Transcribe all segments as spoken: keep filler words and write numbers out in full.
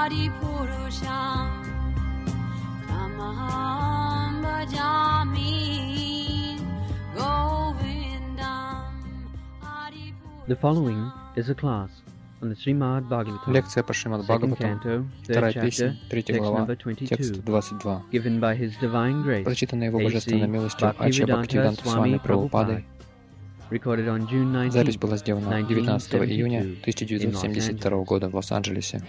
The following is a class on the Srimad Bhagavatam, Лекция по Шримад Бхагаватам, вторая песня, третья глава, текст двадцать два, given by His Divine Grace, прочитанная Его Божественной A C милостью Ача Бхактивиданта Свами Прабхупадой. recorded on June nineteenth, Запись была сделана девятнадцатого июня тысяча девятьсот семьдесят второго года в Лос-Анджелесе.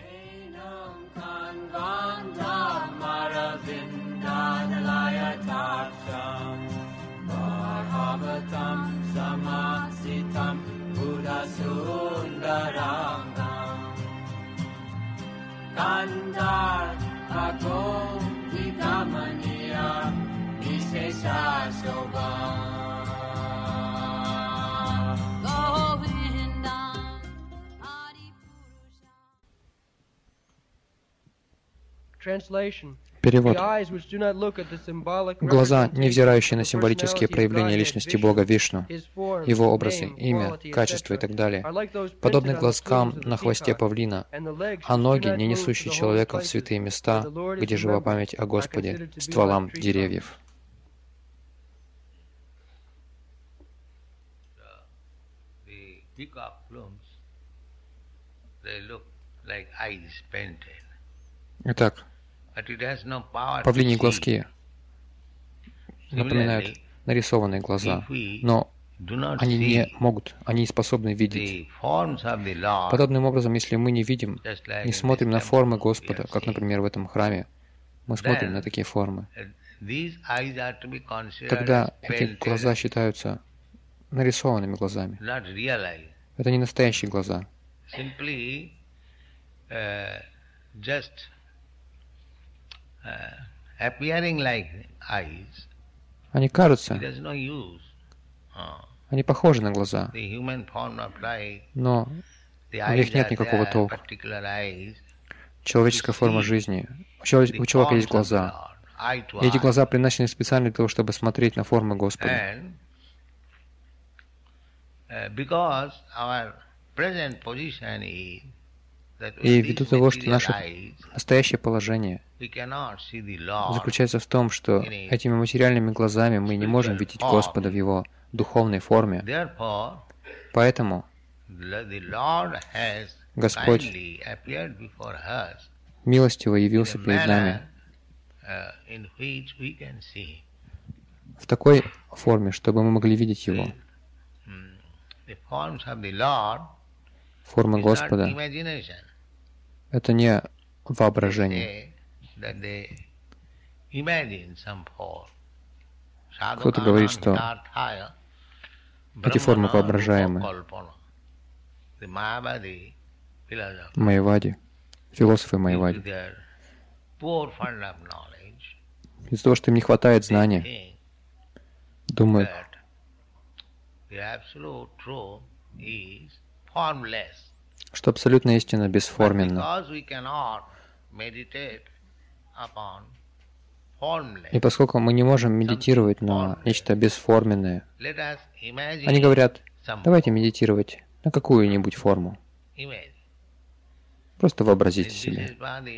Перевод. Глаза, не взирающие на символические проявления личности Бога Вишну, Его образы, имя, качество и так далее, подобны глазкам на хвосте павлина, а ноги, не несущие человека в святые места, где жива память о Господе, стволам деревьев. Итак, павлиньи глазки напоминают нарисованные глаза, но они не могут, они не способны видеть. Подобным образом, если мы не видим, не смотрим на формы Господа, как, например, в этом храме, мы смотрим на такие формы, тогда эти глаза считаются нарисованными глазами. Это не настоящие глаза. Они кажутся, они похожи на глаза, но у них нет никакого толка. Человеческая форма жизни. У человека есть глаза. И эти глаза принесены специально для того, чтобы смотреть на формы Господа. И ввиду того, что наше настоящее положение заключается в том, что этими материальными глазами мы не можем видеть Господа в Его духовной форме, поэтому Господь милостиво явился перед нами в такой форме, чтобы мы могли видеть Его. Форма Господа — это не воображение. Кто-то говорит, что эти формы воображаемы. Майявади, философы Майявади. Из-за того, что им не хватает знания, думают, что абсолютная истина бесформенна. И поскольку мы не можем медитировать на нечто бесформенное, они говорят, давайте медитировать на какую-нибудь форму. Просто вообразите себе.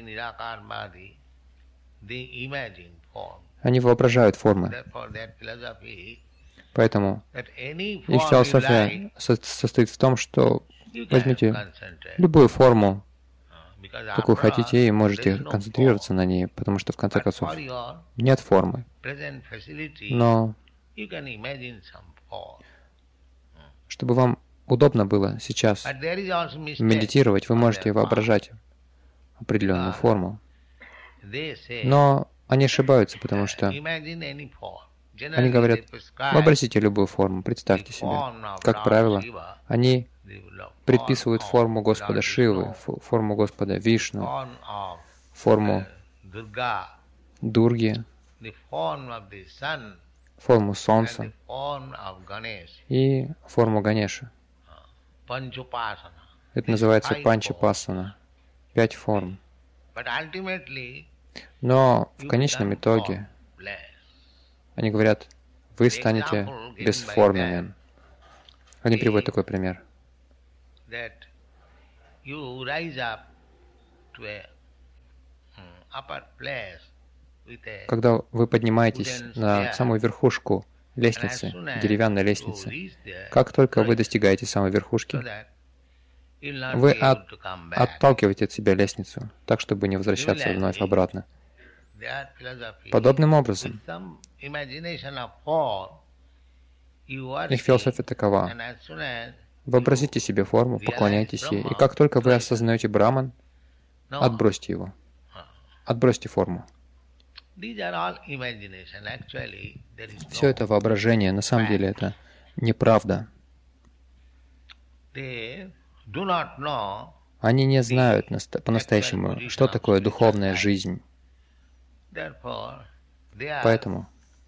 Они воображают формы. Поэтому их философия состоит в том, что возьмите любую форму, какую хотите, и можете концентрироваться на ней, потому что, в конце концов, нет формы. Но чтобы вам удобно было сейчас медитировать, вы можете воображать определенную форму. Но они ошибаются, потому что они говорят, вообразите любую форму, представьте себе. Как правило, они предписывают форму Господа Шивы, форму Господа Вишну, форму Дурги, форму Солнца и форму Ганеша. Это называется Панчапасана. Пять форм. Но в конечном итоге они говорят, вы станете бесформенным. Они приводят такой пример. Когда вы поднимаетесь на самую верхушку лестницы, деревянной лестницы, как только вы достигаете самой верхушки, вы от, отталкиваете от себя лестницу, так, чтобы не возвращаться вновь обратно. Подобным образом, их философия такова. Вообразите себе форму, поклоняйтесь ей, и как только вы осознаете Браман, отбросьте его. Отбросьте форму. Все это воображение, на самом деле это неправда. Они не знают по-настоящему, что такое духовная жизнь. Поэтому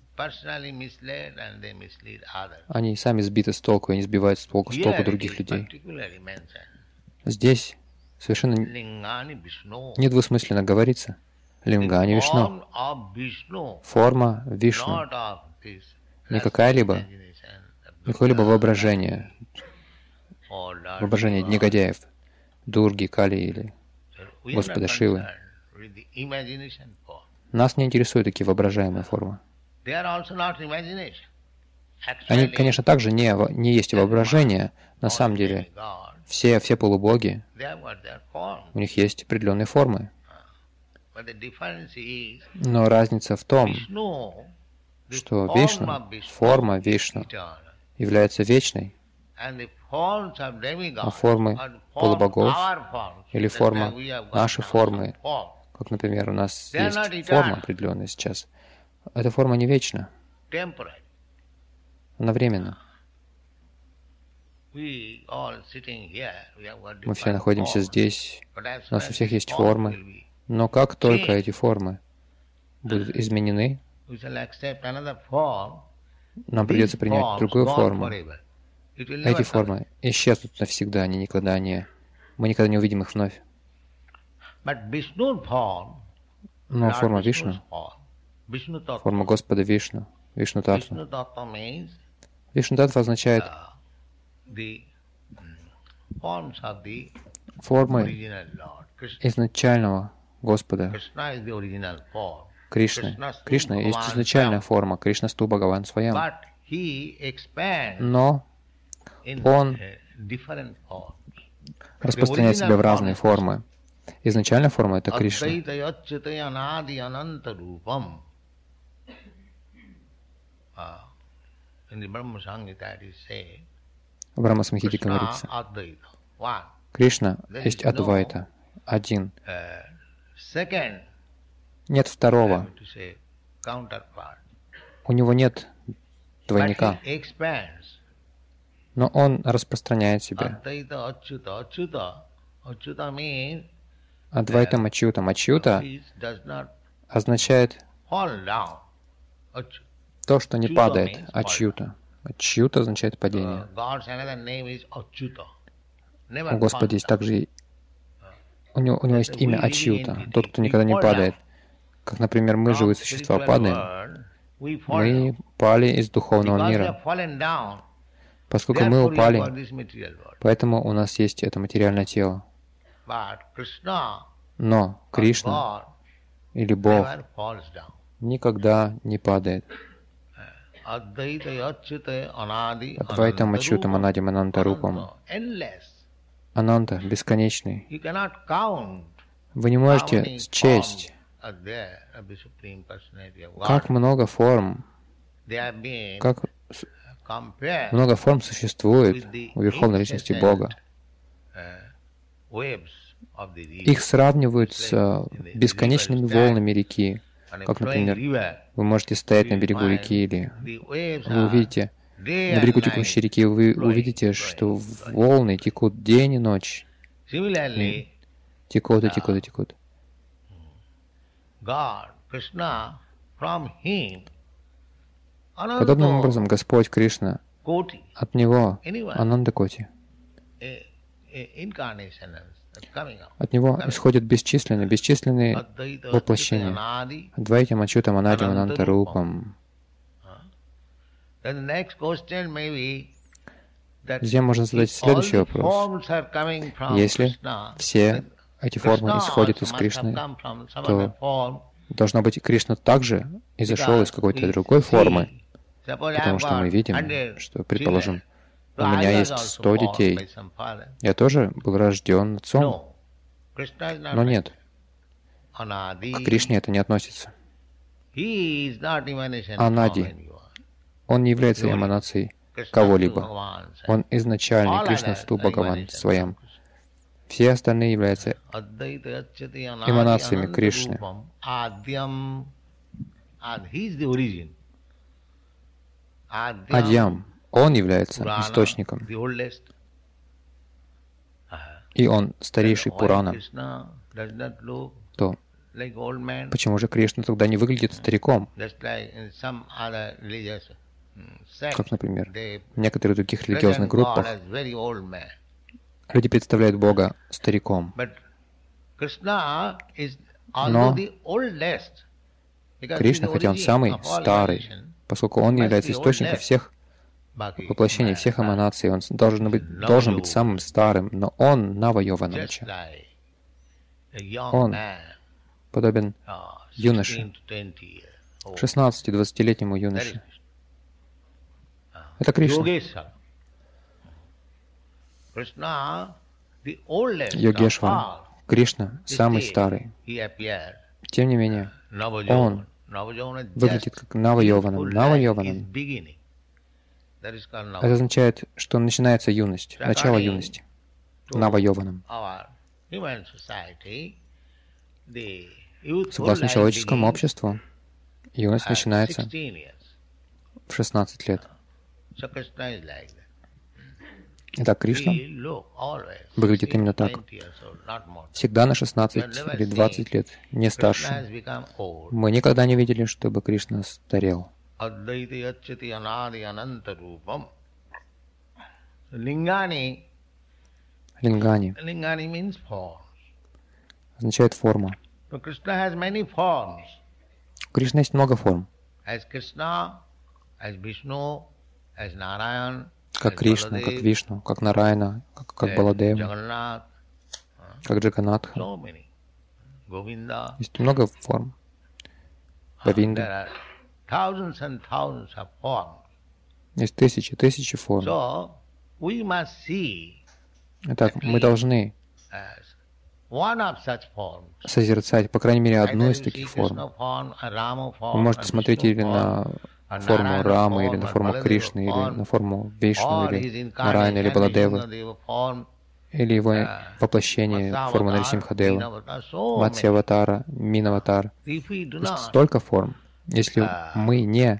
они сами сбиты с толку, и не сбивают с толку, с толку других людей. Здесь совершенно недвусмысленно говорится: Лингани Вишну. Форма Вишну. Не какая-либо, не какое-либо воображение, воображение негодяев, Дурги, Кали или Господа Шивы. Нас не интересуют такие воображаемые формы. Они, конечно, также не, не есть воображение. На самом деле, все, все полубоги, у них есть определенные формы. Но разница в том, что Вишну, форма Вишну, является вечной, а формы полубогов или форма нашей формы, как, например, у нас есть форма определенная сейчас, эта форма не вечна, она временна. Мы все находимся здесь, у нас у всех есть формы, но как только эти формы будут изменены, нам придется принять другую форму. Эти формы исчезнут навсегда, они никогда не... Мы никогда не увидим их вновь. Но форма Вишну, форма Господа Вишну, Вишну Татва. Вишну Татва означает формы изначального Господа, Кришны. Кришна есть изначальная форма, Кришнасту Бхагаван Сваям. Но Он распространяет себя в разные формы. Изначальная форма — это Кришна. В Брахма-самхите говорится: Кришна есть Адвайта, один. Нет второго. У него нет двойника. Но он распространяет себя. Адвайтам Ачьютам. Ачьюта означает то, что не падает. Ачьюта. Ачьюта означает падение. У Господа есть также... У него, у него есть имя Ачьюта, тот, кто никогда не падает. Как, например, мы, живые существа, падаем. Мы пали из духовного мира. Поскольку мы упали, поэтому у нас есть это материальное тело. Но Кришна или Бог никогда не падает. Адвайтам Ачьютам Анадим Анантарупам. Ананта бесконечный. Вы не можете счесть, как много форм, как много форм существует у Верховной Личности Бога. Их сравнивают с бесконечными волнами реки. Как, например, вы можете стоять на берегу реки, или вы увидите на берегу текущей реки, вы увидите, что волны текут день и ночь. И текут и текут и текут. Подобным образом Господь Кришна, от Него Ананда-коти. От Него исходят бесчисленные, бесчисленные воплощения. Адвайтам Ачьютам Анадим Анантарупам. Здесь можно задать следующий вопрос. Если все эти формы исходят из Кришны, то должно быть, Кришна также изошел из какой-то другой формы, потому что мы видим, что, предположим, у меня есть сто детей, я тоже был рожден отцом, но нет, к Кришне это не относится. Анади, он не является эманацией кого-либо, он изначальный Кришнасту Бхагаван в своем. Все остальные являются эманациями Кришны. Адьям, он является источником, и он старейший Пурана. То почему же Кришна тогда не выглядит стариком? Как, например, в некоторых других религиозных группах люди представляют Бога стариком. Но Кришна, хотя он самый старый, поскольку он является источником всех воплощений, всех эманаций, он должен быть, должен быть самым старым, но он Нава-Йованамача. Он подобен юноше, шестнадцати-двадцатилетнему юноше. Это Кришна. Йогешвар. Кришна самый старый. Тем не менее, он выглядит как Нава-Йованам. Нава-Йованам. Это означает, что начинается юность, начало юности. Нава-Йованам. Согласно человеческому обществу, юность начинается в шестнадцать лет. Итак, Кришна выглядит именно так. Всегда на шестнадцать или двадцать лет, не старше. Мы никогда не видели, чтобы Кришна старел. Лингани означает форма. У Кришны есть много форм. Как Кришна, как Вишну, как Нараяна, как, как Баладева, как Джаганатха. Есть много форм. Говинда. Есть тысячи, тысячи форм. Итак, мы должны созерцать, по крайней мере, одну из таких форм. Вы можете смотреть или на форму Рамы, или на форму Кришны, или на форму Вишну, или Нараяна, или Баладевы, или его воплощение, форму Нарисимхадева, Матсья-аватара, Мин-аватар. Есть столько форм. Если мы не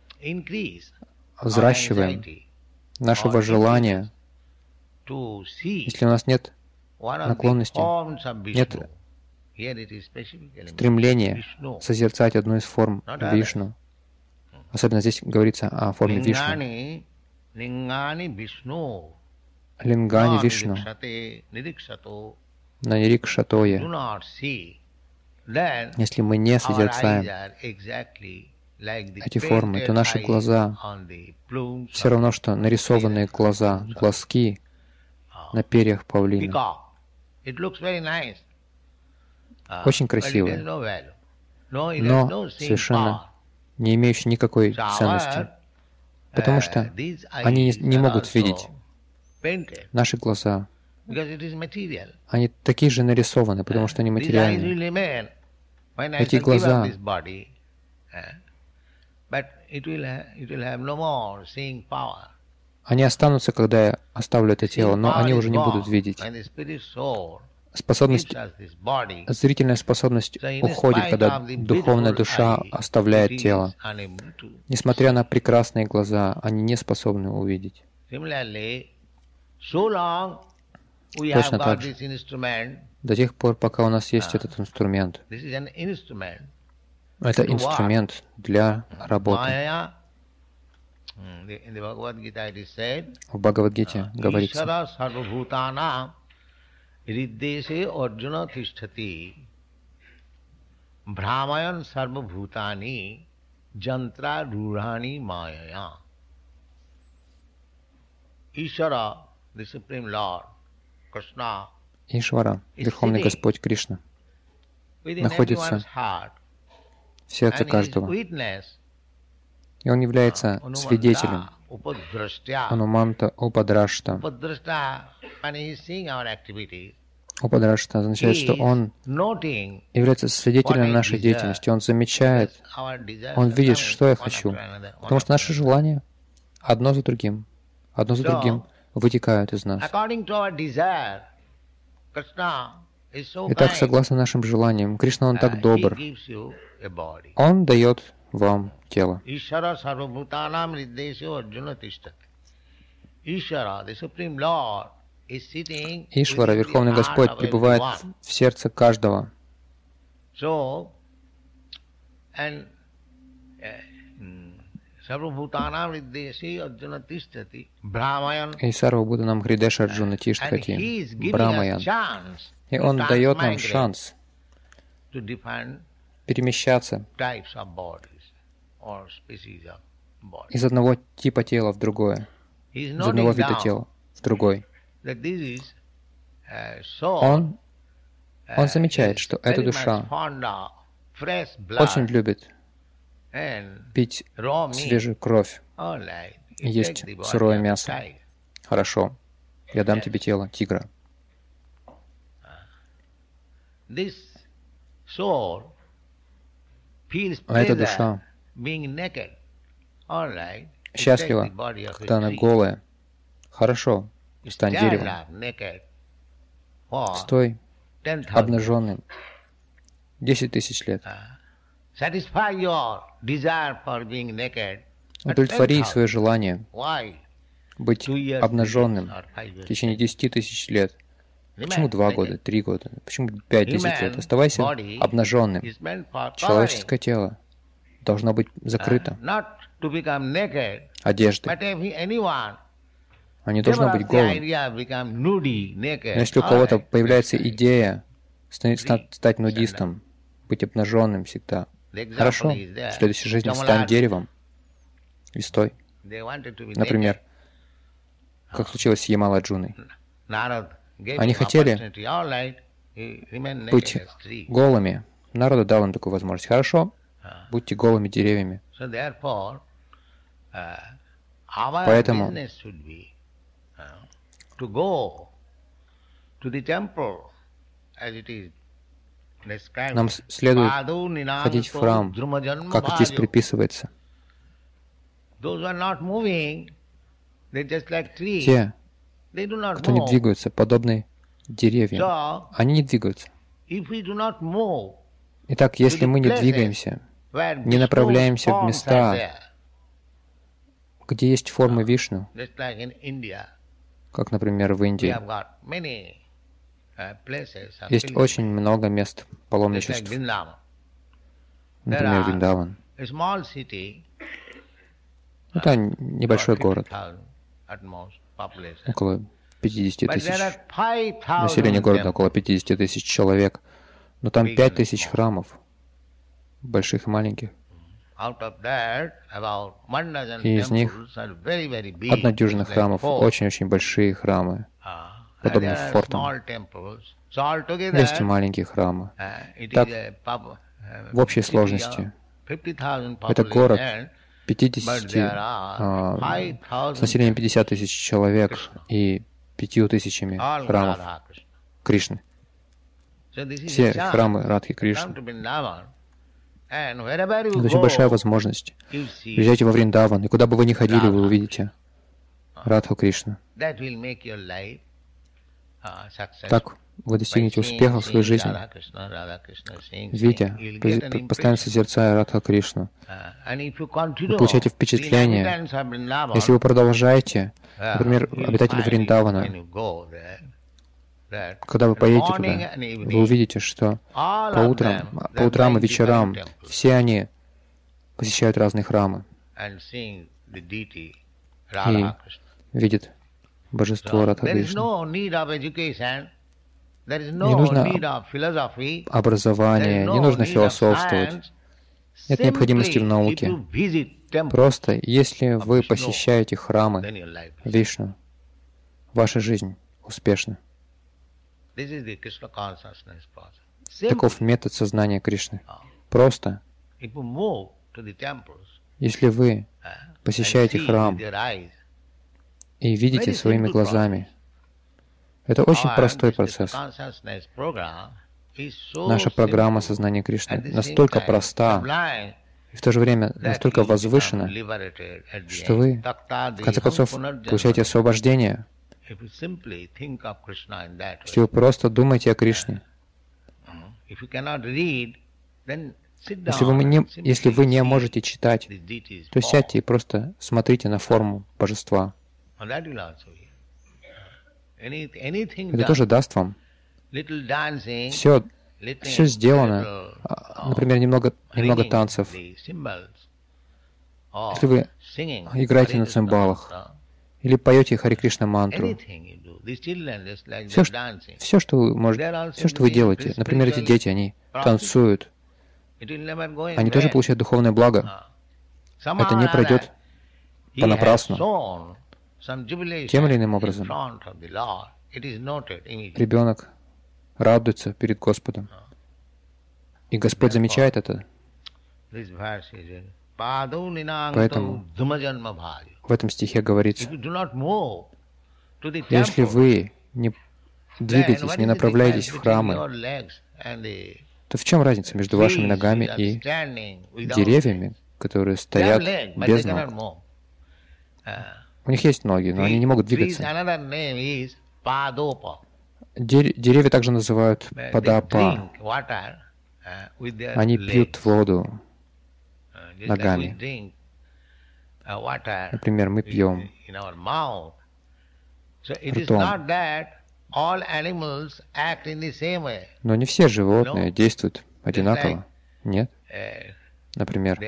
взращиваем нашего желания, если у нас нет наклонности, нет стремления созерцать одну из форм Вишну, особенно здесь говорится о форме Вишну, Лингани Вишну, на Нирикшатое. Если мы не созерцаем эти формы, то наши глаза все равно, что нарисованные глаза, глазки на перьях павлина. Очень красивые, но совершенно не имеющие никакой ценности, потому что они не могут видеть наши глаза. Они такие же нарисованы, потому что они материальны. Эти глаза, они останутся, когда я оставлю это тело, но они уже не будут видеть. Способность, зрительная способность уходит, когда духовная душа оставляет тело. Несмотря на прекрасные глаза, они не способны увидеть. Точно так же. До тех пор, пока у нас есть этот инструмент. Это инструмент для работы. В Бхагавад-гите говорится: Riddese Arjuna Tishtati Brahmayan Sarva Bhutani Jantra Rurani Mayaya. Ishvara, the Supreme Lord, Krishna, Ишвара, Верховный Господь Кришна, находится в сердце каждого. И Он является свидетелем. Ануманта Упадрашта. Упадрашта означает, что Он является свидетелем нашей деятельности. Он замечает, Он видит, что я хочу. Потому что наши желания одно за другим, одно за другим вытекают из нас. Итак, согласно нашим желаниям, Кришна, Он так добр. Он дает вам тело. Ишвара, Верховный Господь, пребывает в сердце каждого. И Сарвабхутанам Хридеша Арджуна Тиштхати, Брамаян. И Он дает нам шанс перемещаться из одного типа тела в другое, из одного вида тела в другой. Он, он замечает, что эта душа очень любит пить свежую кровь и есть сырое мясо. Хорошо, я дам тебе тело тигра. А эта душа счастлива, когда она голая. Хорошо, стань деревом. Стой обнаженным десять тысяч лет. Удовлетвори свое желание быть обнаженным в течение десяти тысяч лет. Почему два года, три года? Почему пять-десять лет? Оставайся обнаженным. Человеческое тело должно быть закрыто одеждой, а не должно быть голым. Но если у кого-то появляется идея стать нудистом, быть обнаженным всегда, хорошо, в следующей жизни стань деревом и стой. Например, как случилось с Ямаладжуной. Они хотели быть голыми. Народа дал им такую возможность. Хорошо, будьте голыми деревьями. Поэтому нам следует ходить в храм, как здесь приписывается. Те, кто не двигаются, подобны деревьям. Они не двигаются. Итак, если мы не двигаемся, не направляемся в места, где есть формы Вишну, как, например, в Индии, есть очень много мест паломничеств. Например, Вриндаван. Это небольшой город, около пятидесяти тысяч. Население города около пятидесяти тысяч человек. Но там пять тысяч храмов, больших и маленьких. И из них одна дюжина храмов, очень-очень большие храмы, подобно фортам. Есть и маленькие храмы. Так, в общей сложности, это город пятидесяти, а, с населением пятьдесят тысяч человек и пятью тысячами храмов Кришны. Все храмы Радхи Кришны. Это очень большая возможность. Приезжайте во Вриндаван, и куда бы вы ни ходили, вы увидите Радху Кришну. Так вы достигнете успеха в своей жизни, видя, постоянно созерцая Радха Кришну. Вы получаете впечатление, если вы продолжаете, например, обитатели Вриндавана, когда вы поедете туда, вы увидите, что по утрам, по утрам и вечерам все они посещают разные храмы и видят божество Радха Кришны. Не нужно образование, не нужно философствовать. Нет необходимости в науке. Просто, если вы посещаете храмы Вишну, ваша жизнь успешна. Таков метод сознания Кришны. Просто, если вы посещаете храм и видите своими глазами, это очень простой процесс. Наша программа сознания Кришны настолько проста и в то же время настолько возвышена, что вы, в конце концов, получаете освобождение, если вы просто думаете о Кришне. Если вы не, если вы не можете читать, то сядьте и просто смотрите на форму божества. Это тоже даст вам. Все, все сделано. Например, немного, немного танцев. Если вы играете на цимбалах или поете Харе Кришна мантру, все, все, что вы можете, все, что вы делаете, например, эти дети, они танцуют, они тоже получают духовное благо. Это не пройдет понапрасну. Тем или иным образом ребенок радуется перед Господом. И Господь замечает это. Поэтому в этом стихе говорится, если вы не двигаетесь, не направляетесь в храмы, то в чем разница между вашими ногами и деревьями, которые стоят без ног? У них есть ноги, но они не могут двигаться. Деревья также называют падапа. Они пьют воду ногами. Например, мы пьем ртом. Но не все животные действуют одинаково. Нет. Например,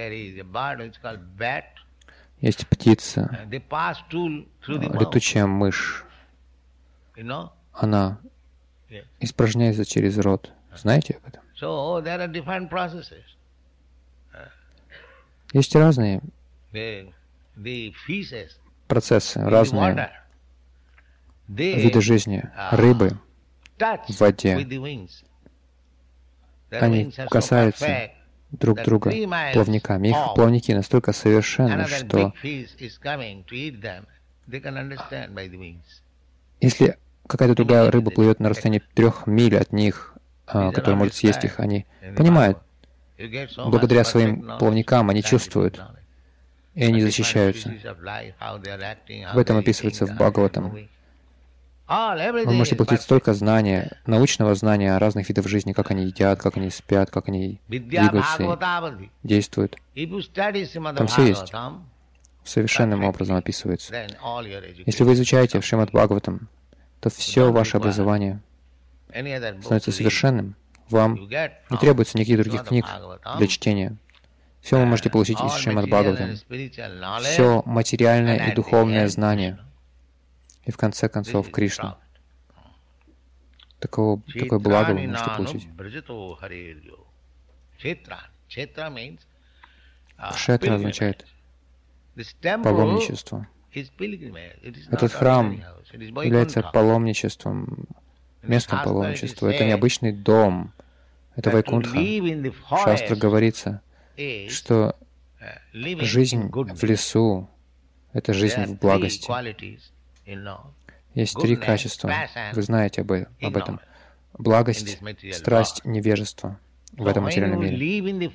есть птица, летучая мышь. Она испражняется через рот. Знаете об этом? Есть разные процессы, разные виды жизни. Рыбы в воде. Они касаются друг друга плавниками. Их плавники настолько совершенны, что если какая-то другая рыба плывет на расстоянии трех миль от них, которая может съесть их, они понимают. Благодаря своим плавникам они чувствуют, и они защищаются. В этом описывается в Бхагаватам. Вы можете получить столько знания, научного знания о разных видах жизни, как они едят, как они спят, как они двигаются, действуют. Там все есть. Совершенным образом описывается. Если вы изучаете Шримад Бхагаватам, то все ваше образование становится совершенным. Вам не требуется никаких других книг для чтения. Все вы можете получить из Шримад Бхагаватам. Все материальное и духовное знание. И в конце концов Кришна. Такого, такое благо вы можете получить. Кшетра означает паломничество. Этот храм является паломничеством, местом паломничества. Это необычный дом. Это Вайкунтха. В Шастре говорится, что жизнь в лесу — это жизнь в благости. Есть три качества. Вы знаете об, об этом. Благость, страсть, невежество в этом материальном мире.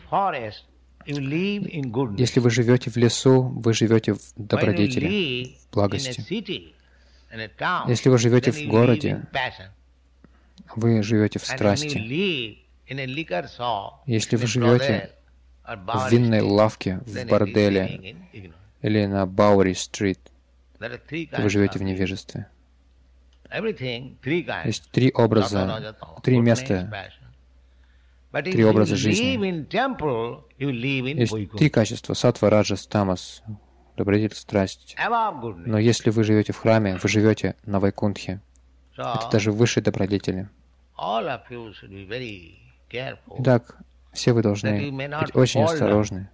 Если вы живете в лесу, вы живете в добродетели, в благости. Если вы живете в городе, вы живете в страсти. Если вы живете в винной лавке, в борделе или на Баури-стрит, вы живете в невежестве. Есть три образа, три места, три образа жизни. Есть три качества: саттва, раджас, тамас, добродетель, страсть. Но если вы живете в храме, вы живете на Вайкунтхе. Это даже выше добродетели. Итак, все вы должны быть очень осторожны,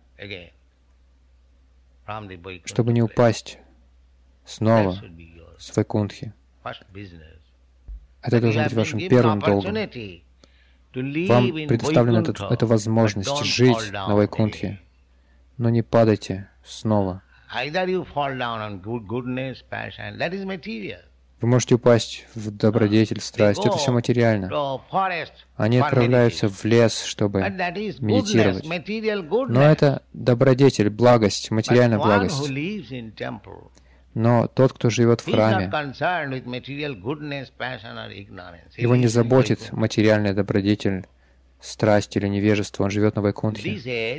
чтобы не упасть снова с Вайкунтхи. Это должно быть вашим первым долгом. Вам предоставлена эта, эта возможность жить на Вайкунтхе, но не падайте снова. Вы можете упасть в добродетель, страсть. Это все материально. Они отправляются в лес, чтобы медитировать. Но это добродетель, благость, материальная благость. Но тот, кто живет в храме, его не заботит материальная добродетель, страсть или невежество. Он живет на Вайкунтхе.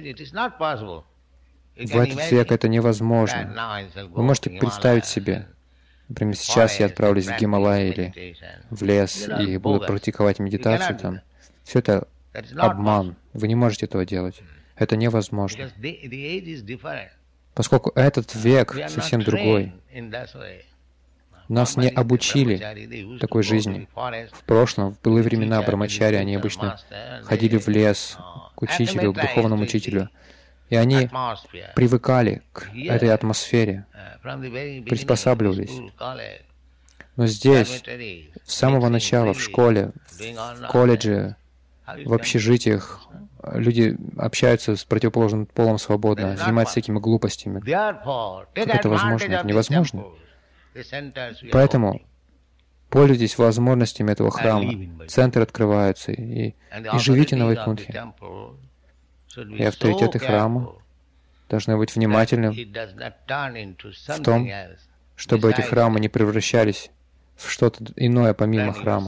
В этот век это невозможно. Вы можете представить себе, например, сейчас я отправлюсь в Гималай или в лес и буду практиковать медитацию там. Все это обман. Вы не можете этого делать. Это невозможно. Поскольку этот век совсем другой. Нас не обучили такой жизни. В прошлом, в былые времена брамачари, они обычно ходили в лес к учителю, к духовному учителю. И они привыкали к этой атмосфере, приспосабливались. Но здесь, с самого начала, в школе, в колледже, в общежитиях, люди общаются с противоположным полом свободно, занимаются всякими глупостями. Как это возможно? Это невозможно. Поэтому пользуйтесь возможностями этого храма. Центры открываются, и, и живите на Вайкунтхе. И авторитеты храма должны быть внимательны в том, чтобы эти храмы не превращались в что-то иное помимо храма.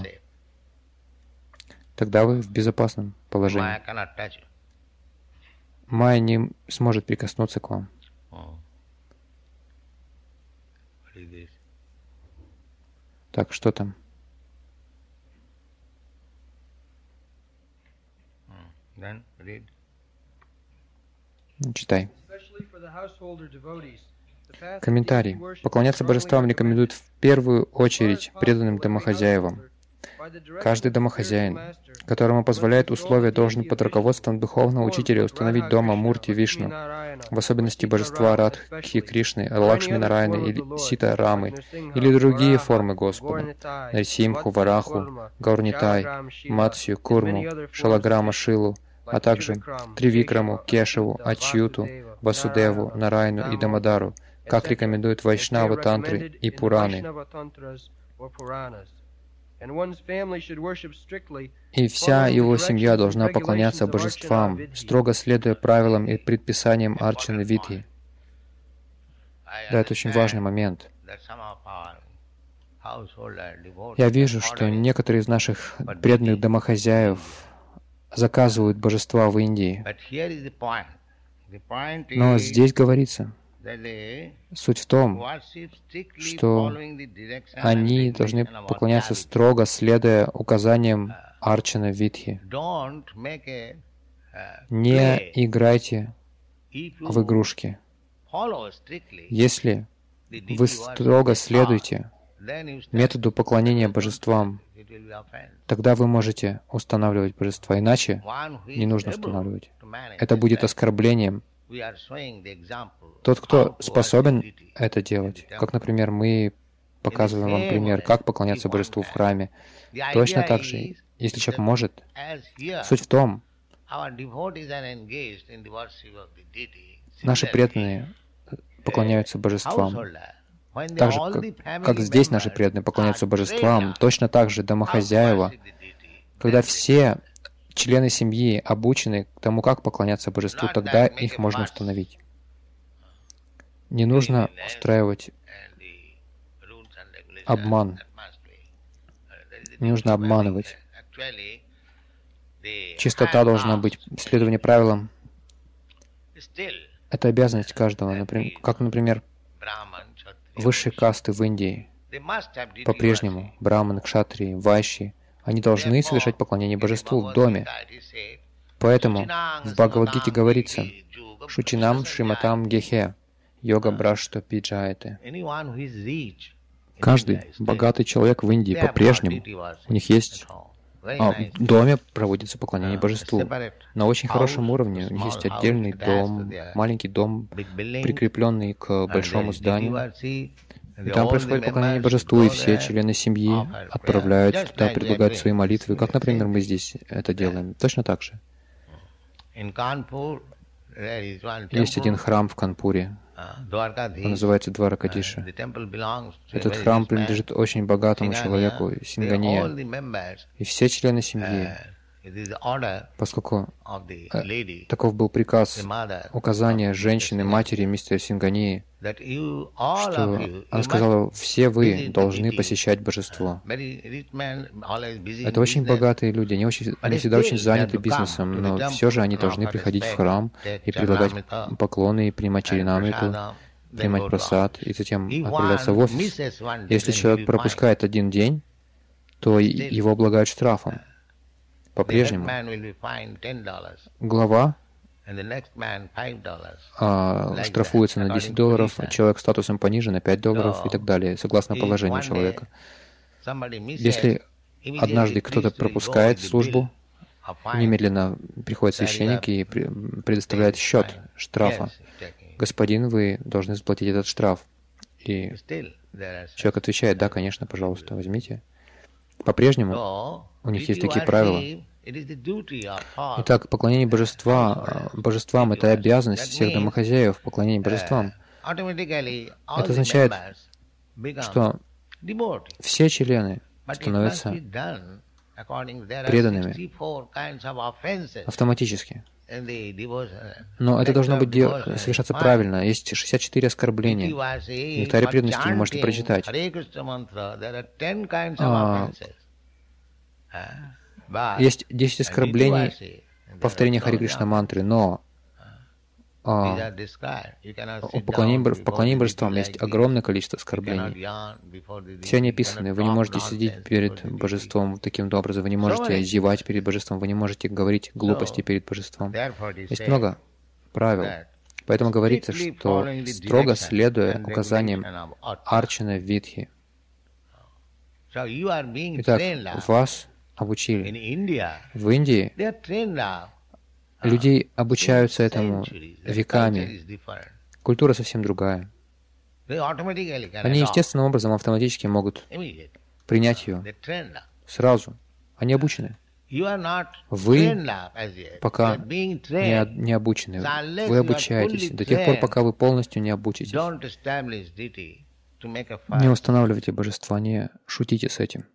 Тогда вы в безопасном положении. Майя не сможет прикоснуться к вам. Так, что там? Читай. Комментарий. Поклоняться божествам рекомендуют в первую очередь преданным домохозяевам. Каждый домохозяин, которому позволяет условия, должен под руководством духовного учителя установить дома Мурти Вишну, в особенности божества Радхи Кришны, Лакшми Нарайны или Сита Рамы, или другие формы Господа, Нарисимху, Вараху, Гаурнитай, Матсью, Курму, Шалаграма, Шилу, а также Тривикраму, Кешеву, Ачьюту, Васудеву, Нарайну и Дамадару, как рекомендуют Вайшнава Тантры и Пураны. И вся его семья должна поклоняться божествам, строго следуя правилам и предписаниям Арчаны Видхи. Да, это очень важный момент. Я вижу, что некоторые из наших преданных домохозяев заказывают божества в Индии. Но здесь говорится, суть в том, что они должны поклоняться строго, следуя указаниям Арчана Видхи. Не играйте в игрушки. Если вы строго следуете методу поклонения божествам, тогда вы можете устанавливать божества, иначе не нужно устанавливать. Это будет оскорблением. Тот, кто способен это делать, как, например, мы показываем вам пример, как поклоняться божеству в храме, точно так же, если человек может, суть в том, наши преданные поклоняются божествам. Так же, как, как здесь наши преданные поклоняются божествам, точно так же домохозяева, когда все члены семьи обучены к тому, как поклоняться божеству, тогда их можно установить. Не нужно устраивать обман. Не нужно обманывать. Чистота должна быть, следование правилам. Это обязанность каждого. Например, как, например, высшие касты в Индии. По-прежнему браманы, кшатрии, вайши, они должны совершать поклонение божеству в доме. Поэтому в Бхагавад-гите говорится «Шучинам Шриматам Гехе, йога брашту пиджаете». Каждый богатый человек в Индии по-прежнему, у них есть, а, в доме проводится поклонение божеству. На очень хорошем уровне. У них есть отдельный дом, маленький дом, прикрепленный к большому зданию. И там происходит поклонение божеству, и все члены семьи отправляют туда, предлагают свои молитвы, как, например, мы здесь это делаем. Точно так же. Есть один храм в Канпуре, он называется Дваракадиша. Этот храм принадлежит очень богатому человеку, Синганье, и все члены семьи, поскольку э, таков был приказ, указание женщины, матери мистера Синганьи, что она сказала, все вы должны посещать божество. Это очень богатые люди, они, очень, они всегда очень заняты бизнесом, но все же они должны приходить в храм и предлагать поклоны, и принимать чаринамриту, принимать прасад, и затем отправляться в офис. Если человек пропускает один день, то его облагают штрафом. По-прежнему глава а, штрафуется на десять долларов, а человек с статусом пониже на пять долларов и так далее, согласно положению человека. Если однажды кто-то пропускает службу, немедленно приходит священник и предоставляет счет штрафа. Господин, вы должны заплатить этот штраф. И человек отвечает, да, конечно, пожалуйста, возьмите. По-прежнему у них есть такие правила. Итак, поклонение божества, божествам — это обязанность всех домохозяев, поклонение божествам. Это означает, что все члены становятся преданными автоматически. Но это должно быть дел... совершаться правильно. Есть шестьдесят четыре оскорбления. В Нектаре преданности вы можете прочитать. А, есть десять оскорблений повторения Хари Кришна мантры, но а, в поклонении, в поклонении божествам есть огромное количество оскорблений. Все они описаны. Вы не можете сидеть перед божеством таким образом, вы не можете зевать перед божеством, вы не можете говорить глупости перед божеством. Есть много правил. Поэтому говорится, что строго следуя указаниям Арчана Видхи. Итак, вас обучили. В Индии людей обучаются этому веками. Культура совсем другая. Они естественным образом автоматически могут принять ее сразу. Они обучены. Вы пока не, не обучены. Вы обучаетесь до тех пор, пока вы полностью не обучитесь. Не устанавливайте божества, не шутите с этим.